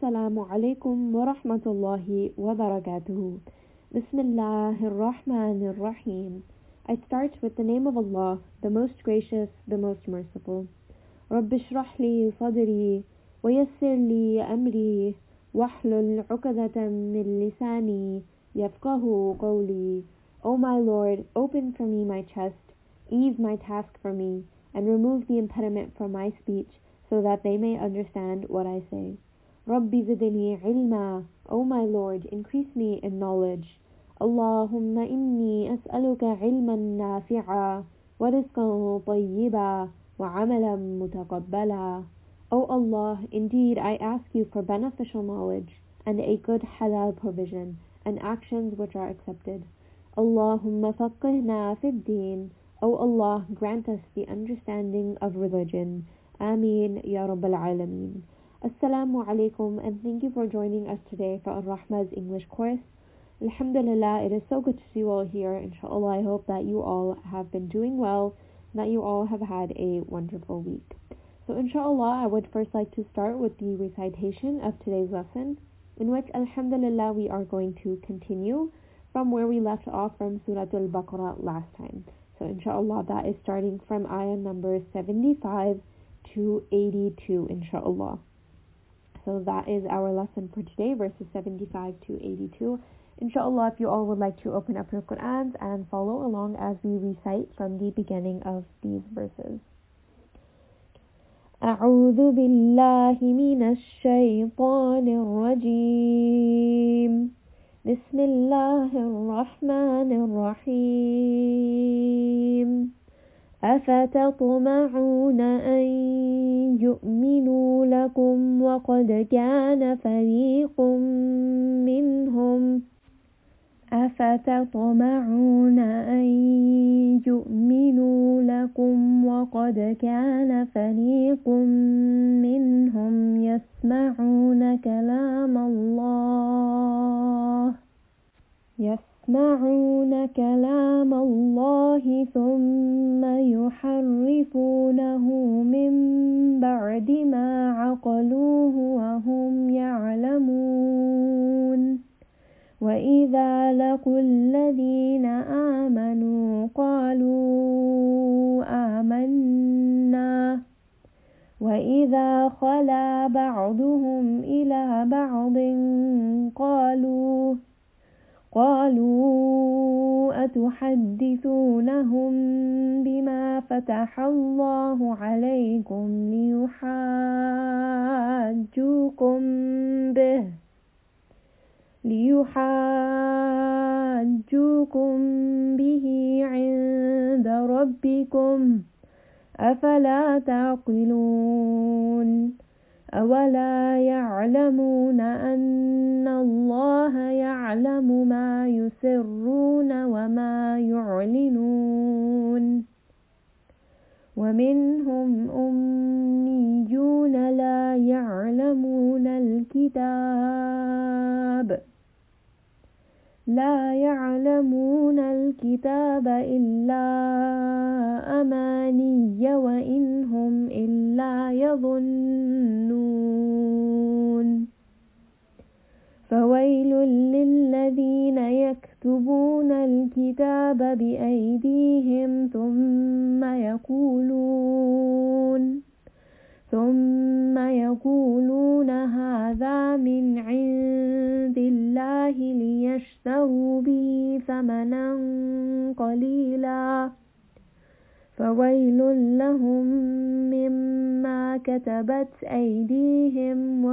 Assalamu alaikum wa rahmatullahi wa barakatuhu. Bismillahir Rahmanir Rahim. I start with the name of Allah, the most gracious, the most merciful. Rabbi shrah li sadri wa yassir li amri wahlul 'uqdatan min lisani yafqahu qawli. O my Lord, open for me my chest, ease my task for me, and remove the impediment from my speech, so that they may understand what I say. Rabbi zidni ilma, O my Lord, increase me in knowledge. Allahumma inni as'aluka ilman nafi'a, wa rizqan tayyiba, wa amalan mutaqabbala. O Allah, indeed I ask you for beneficial knowledge, and a good halal provision, and actions which are accepted. Allahumma faqihna fid din. O Allah, grant us the understanding of religion. Ameen, Ya Rabbal Alameen. Assalamu alaikum, and thank you for joining us today for Ar-Rahma's English course. Alhamdulillah, it is so good to see you all here. Inshallah, I hope that you all have been doing well, and that you all have had a wonderful week. So inshallah, I would first like to start with the recitation of today's lesson, in which alhamdulillah we are going to continue from where we left off from Surah Al-Baqarah last time. So inshallah, that is starting from ayah number 75 to 82, inshallah. So that is our lesson for today, verses 75 to 82. Inshallah, if you all would like to open up your Qur'ans and follow along as we recite from the beginning of these verses. أعوذ بالله من الشيطان الرجيم. بسم الله الرحمن الرحيم. أفتطمعون أن يؤمنوا لكم وقد كان فريق منهم أفتطمعون أن يؤمنوا لكم وقد كان فريق منهم يسمعون كلام الله ثم يحرفونه من بعد ما عقلوه وهم يعلمون. وإذا لقوا الذين آمنوا قالوا آمنا وإذا خلا بعضهم إلى بعض قالوا أتحدثونهم بما فتح الله عليكم ليحاجوكم به عند ربكم أفلا تعقلون. أولا يعلمون أن الله يعلم ما يسرون وما يعلنون. ومنهم أميون لا يعلمون الكتاب إلا أماني وإن هم إلا يظنون. فويل للذين يكتبون الكتاب بأيديهم ثم يقولون هذا من عند الله ليشتروا به ثمنا قليلا فويل لهم مما كتبت أيديهم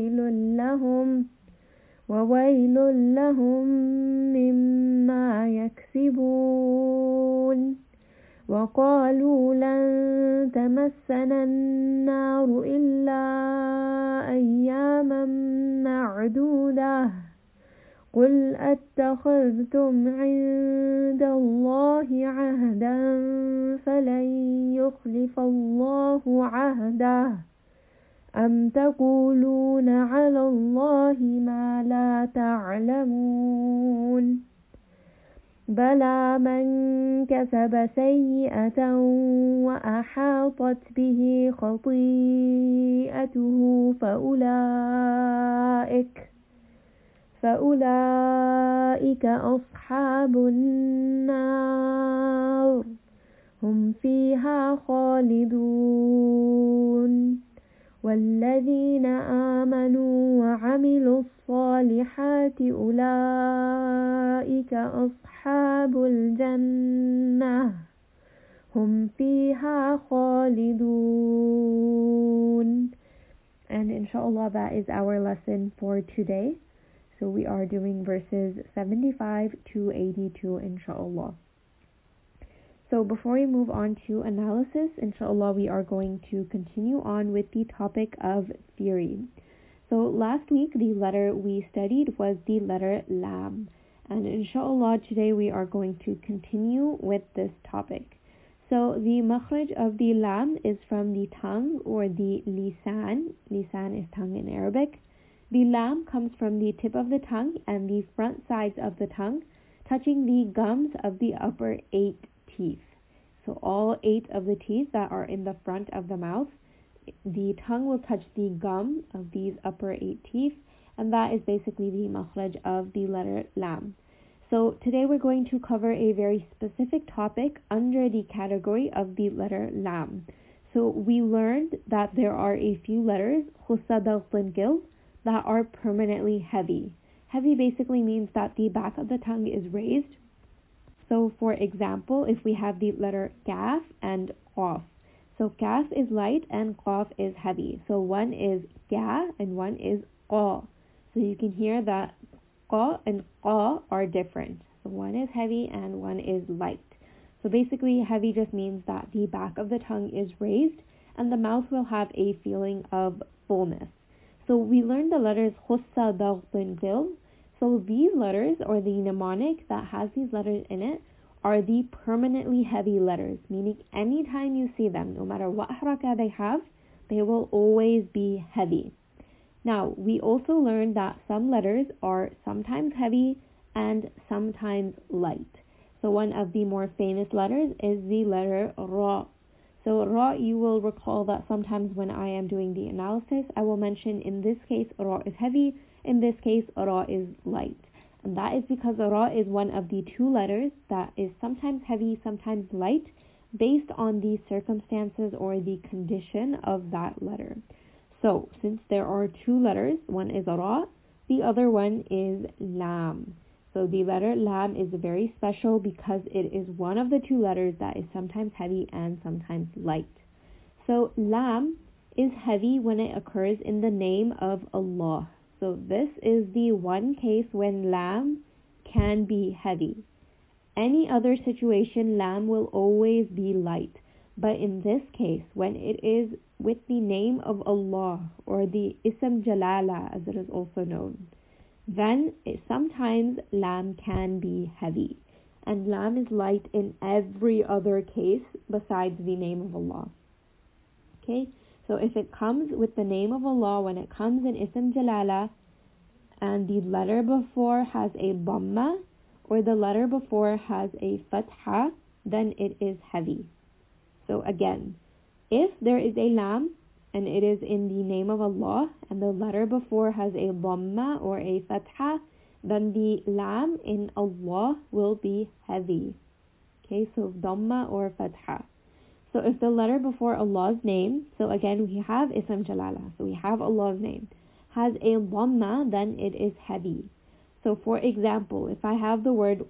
وويل لهم مما يكسبون. وقالوا لن تمسنا النار إلا أياما معدودة قل أتخذتم عند الله عهدا فلن يخلف الله عهده أم تقولون على الله ما لا تعلمون. بلى من كسب سيئة وأحاطت به خطيئته فأولئك أصحاب النار هم فيها خالدون والذين آمنوا وعملوا الصالحات أولئك أصحاب الجنة هم فيها خالدون. And inshallah, that is our lesson for today. So we are doing verses 75 to 82 inshallah. So before we move on to analysis, inshallah, we are going to continue on with the topic of theory. So last week, the letter we studied was the letter Lam. And inshallah, today we are going to continue with this topic. So the makhraj of the Lam is from the tongue or the lisan. Lisan is tongue in Arabic. The Lam comes from the tip of the tongue and the front sides of the tongue, touching the gums of the upper 8 teeth. So all 8 of the teeth that are in the front of the mouth, the tongue will touch the gum of these upper 8 teeth, and that is basically the makhraj of the letter Lam. So today we're going to cover a very specific topic under the category of the letter Lam. So we learned that there are a few letters, khusadal that are permanently heavy. Heavy basically means that the back of the tongue is raised. So for example, if we have the letter Kaf and Qaf. So Kaf is light and Qaf is heavy. So one is Ka and one is Qa. So you can hear that Qa and Qa are different. So one is heavy and one is light. So basically heavy just means that the back of the tongue is raised and the mouth will have a feeling of fullness. So we learned the letters Khussa, Dagh, Gil. So these letters, or the mnemonic that has these letters in it, are the permanently heavy letters, meaning anytime you see them, no matter what haraka they have, they will always be heavy. Now, we also learned that some letters are sometimes heavy and sometimes light. So one of the more famous letters is the letter Ra. So Ra, you will recall that sometimes when I am doing the analysis, I will mention in this case Ra is heavy, in this case Ra is light. And that is because Ra is one of the 2 letters that is sometimes heavy, sometimes light, based on the circumstances or the condition of that letter. So since there are 2 letters, one is Ra, the other one is Lam. So the letter Lam is very special because it is one of the 2 letters that is sometimes heavy and sometimes light. So Lam is heavy when it occurs in the name of Allah. So this is the one case when Lam can be heavy. Any other situation, Lam will always be light. But in this case, when it is with the name of Allah, or the Ism Jalala as it is also known, then sometimes Lam can be heavy. And Lam is light in every other case besides the name of Allah. Okay, so if it comes with the name of Allah, when it comes in Ism Jalala, and the letter before has a Dhamma, or the letter before has a Fatha, then it is heavy. So again, if there is a Lam, and it is in the name of Allah, and the letter before has a Dhamma or a Fatha, then the Lam in Allah will be heavy. Okay, so Dhamma or Fatha. So if the letter before Allah's name, so again we have Ism Jalala, so we have Allah's name, has a Dhamma, then it is heavy. So for example, if I have the word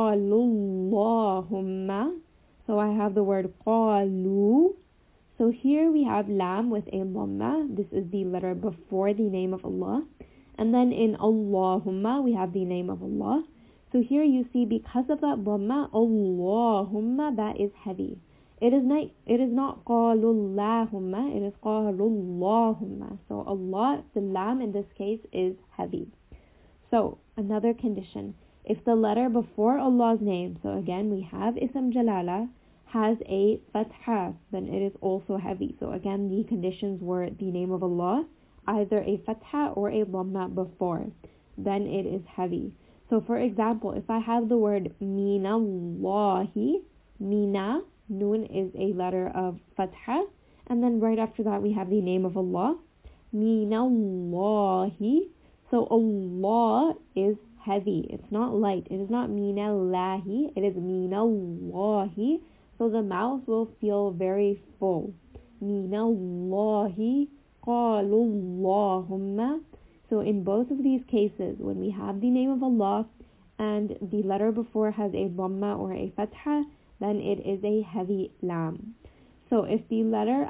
Qalallahumma, so I have the word Qalu, so here we have Lam with a Dhamma, this is the letter before the name of Allah, and then in Allahumma we have the name of Allah. So here you see, because of that Dhamma, Allahumma, that is heavy. It is not Qalullahumma, it is Qalullahumma. So Allah, the Lam in this case, is heavy. So another condition, if the letter before Allah's name, so again we have Ism Jalala, has a Fatha, then it is also heavy. So again the conditions were the name of Allah, either a Fatha or a Dhamma before, then it is heavy. So for example, if I have the word minallahi, mina, noon is a letter of fatha, and then right after that we have the name of Allah, minallahi. So Allah is heavy, it's not light, it is not minallahi, it is minallahi. So the mouth will feel very full. Minallahi, qalallahumma. So in both of these cases, when we have the name of Allah and the letter before has a dhamma or a fatha, then it is a heavy lam. So if the letter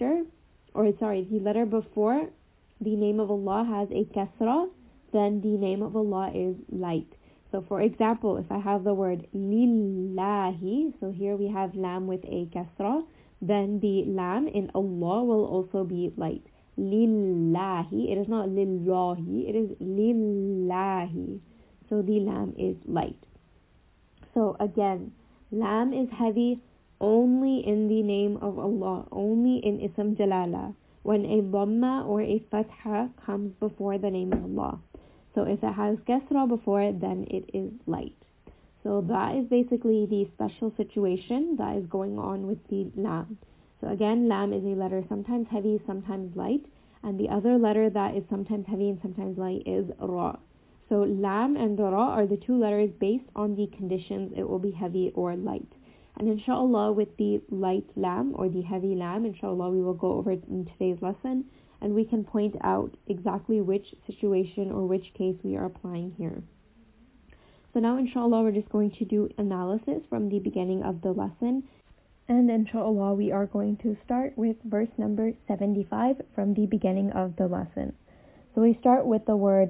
before the name of Allah has a kasra, then the name of Allah is light. So for example, if I have the word lillahi, so here we have lam with a kasra, then the lam in Allah will also be light. Lillahi, it is not lillahi, it is lillahi. So the lam is light. So again, lam is heavy only in the name of Allah, only in Ism Jalala, when a dhamma or a fatha comes before the name of Allah. So if it has kasra before, then it is light. So that is basically the special situation that is going on with the lam. So again, lam is a letter sometimes heavy, sometimes light, and the other letter that is sometimes heavy and sometimes light is ra. So lam and ra are the two letters based on the conditions it will be heavy or light. And inshallah, with the light lam or the heavy lam, inshallah we will go over it in today's lesson, and we can point out exactly which situation or which case we are applying here. So now inshallah we're just going to do analysis from the beginning of the lesson, and inshallah we are going to start with verse number 75 from the beginning of the lesson. So we start with the word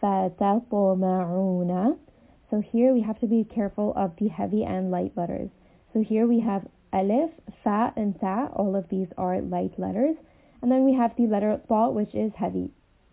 أَفَتَطْمَعُونَ. So here we have to be careful of the heavy and light letters. So here we have alif, fa, and ta. All of these are light letters. And then we have the letter ta, which is heavy.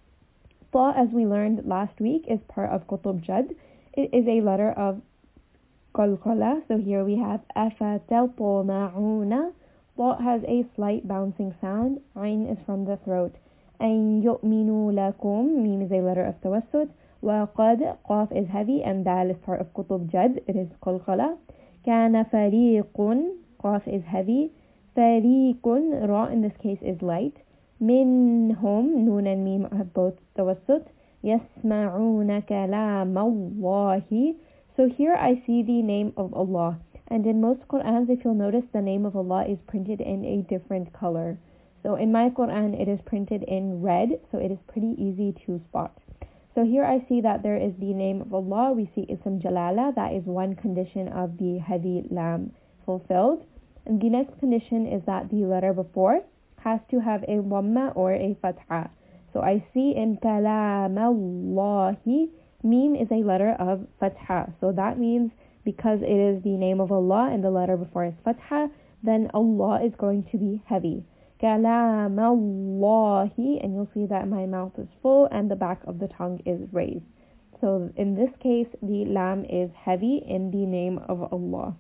Ta, as we learned last week, is part of Qutub Jad. It is a letter of qalqala. So here we have أَفَتَطْمَعُونَ. Ta has a slight bouncing sound. Ain is from the throat. أَن يُؤْمِنُوا لَكُمْ. Mim is a letter of tawassut. وَقَدْ, qaf is heavy, and dal is part of Qutub Jad. It is qalqala. كَانَ فَرِيقٌ, qaf is heavy. فَرِيقٌ, ra in this case is light. مِنْهُمْ, noon and mim have both tawassut. يَسْمَعُونَ كَلَامَ اللَّهِ. So here I see the name of Allah. And in most Qur'ans, if you'll notice, the name of Allah is printed in a different color. So in my Qur'an, it is printed in red, so it is pretty easy to spot. So here I see that there is the name of Allah. We see Ism Jalala. That is one condition of the heavy lam fulfilled. And the next condition is that the letter before has to have a dhamma or a fatha. So I see in kalam Allahi, mim is a letter of fatha. So that means because it is the name of Allah and the letter before is fatha, then Allah is going to be heavy. Kalam Allahi, and you'll see that my mouth is full and the back of the tongue is raised. So in this case, the lam is heavy in the name of Allah.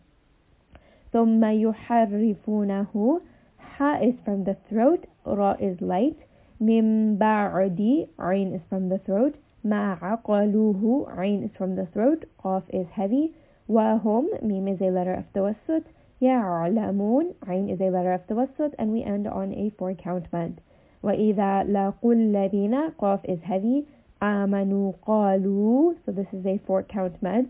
ثُمَّ يُحَرِّفُونَهُ. Ha is from the throat, ra is light. مِن بَعْدِ, ain is from the throat. مَا عَقَلُوهُ, ain is from the throat, qaf is heavy. وَهُمْ, mim is a letter of tawassut. يَعْلَمُونَ, ain is a letter of tawassut, and we end on a 4-count mad. وَإِذَا لَقُوا الَّذِينَ, qaf is heavy. آمَنُوا قَالُوا, so this is a 4-count mad.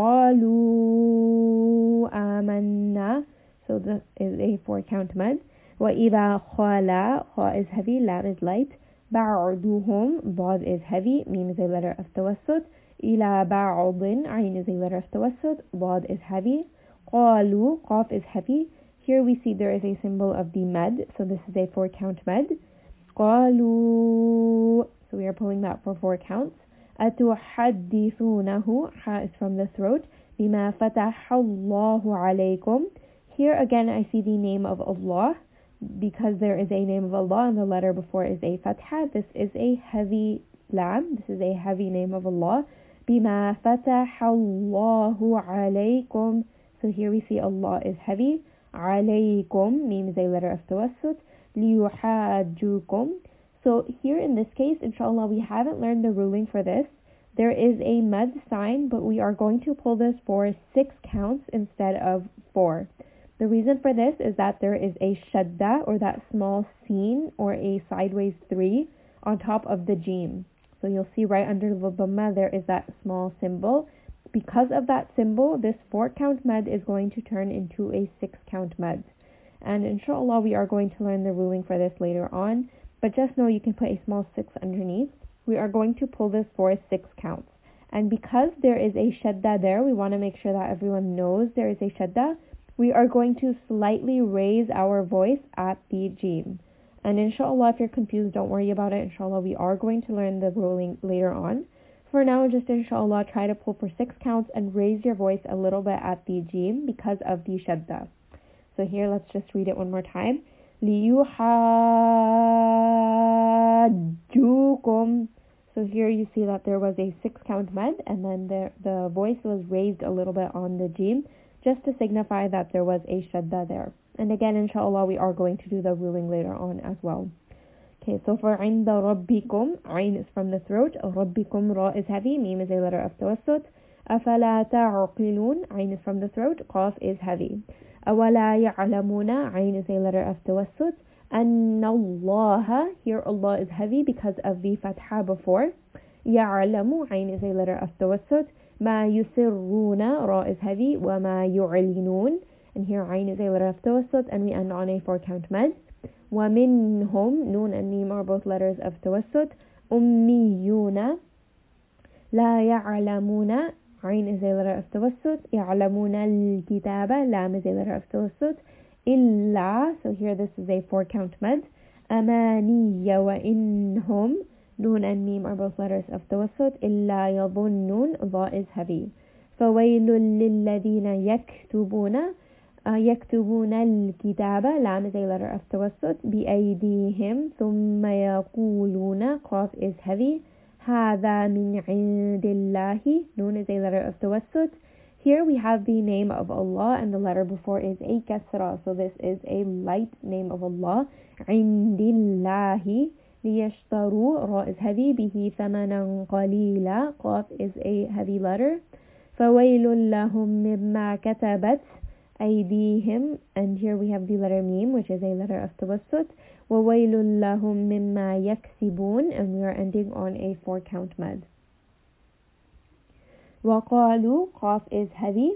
قَالُوا آمَنَّا, so this is a 4-count mad. وَإِذَا خَلَا, kha is heavy, lam is light. بَعْضُهُمْ, bad is heavy, mim is a letter of tawassut. إِلَى بَعْضٍ, ain is a letter of tawassut, bad is heavy. قَالُوا, qaf is heavy. Here we see there is a symbol of the mad, so this is a 4-count mad. قَالُوا, so we are pulling that for 4 counts. أَتُحَدِّثُونَهُ, ha is from the throat. بِمَا فَتَحَ اللَّهُ عَلَيْكُمْ. Here again I see the name of Allah. Because there is a name of Allah and the letter before is a fatha, this is a heavy lam. This is a heavy name of Allah. بِمَا فَتَحَ اللَّهُ عَلَيْكُمْ. So here we see Allah is heavy. عَلَيْكُمْ, mim is a letter of tawassut. لِيُحَاجُّكُمْ. So here in this case, inshallah, we haven't learned the ruling for this. There is a mad sign, but we are going to pull this for 6 counts instead of 4. The reason for this is that there is a shadda, or that small sin, or a sideways 3 on top of the jim. So you'll see right under the dhamma there is that small symbol. Because of that symbol, this 4 count mad is going to turn into a 6 count mad. And inshallah we are going to learn the ruling for this later on, but just know you can put a small 6 underneath. We are going to pull this for 6 counts. And because there is a shadda there, we want to make sure that everyone knows there is a shadda. We are going to slightly raise our voice at the jim. And inshallah, if you're confused, don't worry about it. Inshallah, we are going to learn the ruling later on. For now, just inshallah, try to pull for 6 counts and raise your voice a little bit at the jim because of the shadda. So here, let's just read it one more time. لِيُحَاجُّكُمْ. So here you see that there was a 6 count mad, and then the voice was raised a little bit on the jim, just to signify that there was a shadda there. And again, inshallah, we are going to do the ruling later on as well. Okay, so for عند ربكم, عين is from the throat, ربكم, ra is heavy, mim is a letter of tawassut, أفلا تعقلون, عين is from the throat, qaf is heavy. أولا يعلمون, عين is a letter of tawassut, أن الله, here Allah is heavy because of the fatha before. يعلم, عين is a letter of tawassut. ما يسرون, ra is heavy. وما يعلنون, and here عين is a letter of tawassut, and we end on a 4 count mad. ومنهم, noon and mim are both letters of tawassut. أميون, لا يعلمون, عين is a letter of tawassut. يعلمون الكتاب, lam is a letter of tawassut. إلا, so here this is a 4 count mad. أماني وإنهم, noon and mim are both letters of tawassut. إلا يظنون, dha is heavy. فويل للذين يكتبون الكتاب, lam is a letter of tawassut. بأيديهم ثم يقولون, qaf is heavy. هذا من عند الله, noon is a letter of tawassut. Here we have the name of Allah, and the letter before is a kasra, so this is a light name of Allah. عند الله ليشتروا, ra is heavy. به ثمنا قليلا, qaf is a heavy letter. فويل لهم مما كتبت أيديهم, and here we have the letter mim, which is a letter of tawassut. وويل لهم مما يكسبون, and we are ending on a 4 count mad. وقالوا, qaf is heavy.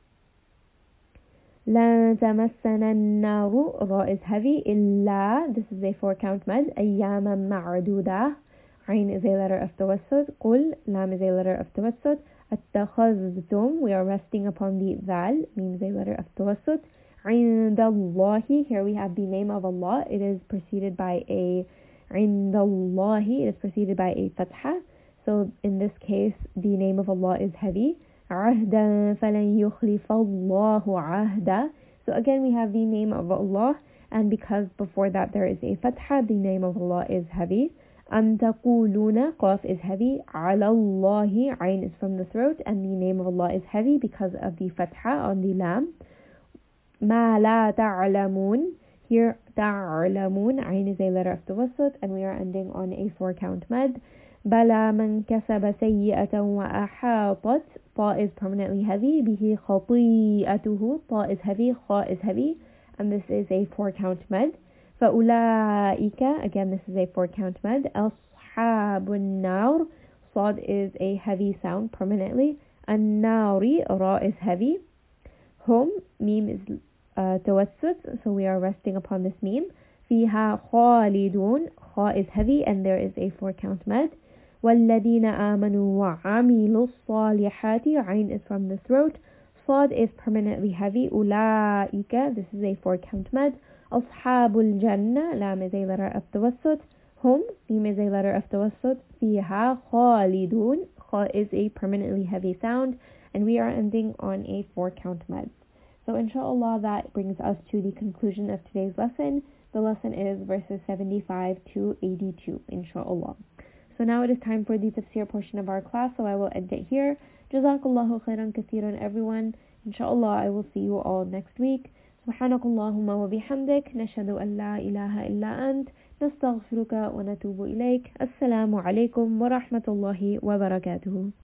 لن تمسنا النار, ra is heavy. إلا, this is a 4 count mad. أياما معدودة, عين is a letter of tawassut. قل, lam is a letter of tawassut. اتخذتم, we are resting upon the dhal, means a letter of tawassut. عند الله, here we have the name of Allah. It is preceded by a عند الله, it is preceded by a fatha. So in this case, the name of Allah is heavy. عهدا فلن يخلف الله عهدا. So again, we have the name of Allah, and because before that there is a fatha, the name of Allah is heavy. أن تقولون, qaf is heavy. على الله, عين is from the throat, and the name of Allah is heavy because of the fatha on the lam. ما لا تعلمون, here تعلمون, عين is a letter of tawassut, and we are ending on a 4 count mad. بلى من كسب سيئة وأحاطت, ta is permanently heavy. به خطيئته, ta is heavy. Kha is heavy, and this is a 4 count mad. فأولئك, again this is a 4 count mad. أصحاب النار, sad is a heavy sound permanently. النار, ra is heavy. Hum, mim is tawassut, so we are resting upon this mim. فيها خالدون, kha is heavy, and there is a 4 count mad. والذين آمنوا وعملوا الصالحات, عين is from the throat. Sad is permanently heavy. أولئك, this is a 4 count mad. أصحاب الجنة, lam is a letter of tawassut. Hum, mim is a letter of tawassut. فيها خالدون, kha is a permanently heavy sound, and we are ending on a 4 count mad. So inshallah, that brings us to the conclusion of today's lesson. The lesson is verses 75 to 82, inshallah. So now it is time for the tafsir portion of our class, so I will end it here. Jazakallahu khairan kathiran, everyone. Inshallah, I will see you all next week. سبحانك اللهم وبحمدك نشهد أن لا إله إلا أنت نستغفرك ونتوب إليك. السلام عليكم ورحمة الله وبركاته.